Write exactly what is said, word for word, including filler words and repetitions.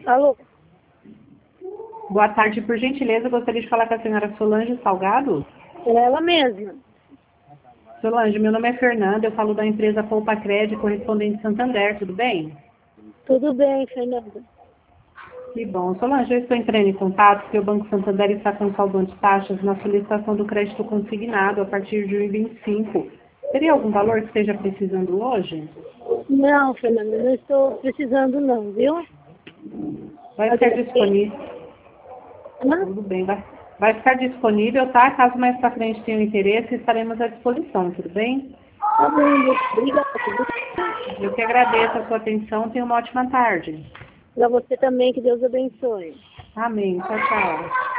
Alô? Boa tarde, por gentileza, gostaria de falar com a senhora Solange Salgado. É ela mesma. Solange, meu nome é Fernanda, eu falo da empresa Poupa Crédito, correspondente Santander, tudo bem? Tudo bem, Fernanda. Que bom. Solange, eu estou entrando em contato porque o Banco Santander está com saldo de taxas na solicitação do crédito consignado a partir de junho vinte e cinco. Teria algum valor que esteja precisando hoje? Não, Fernanda, não estou precisando não, viu? Vai Mas ficar eu disponível. Hã? Tudo bem, vai, vai ficar disponível, tá? Caso mais para frente tenha interesse, estaremos à disposição, tudo bem? Tá bom, obrigada. Eu que agradeço a sua atenção, tenha uma ótima tarde. Para você também, que Deus abençoe. Amém. Tchau, tchau.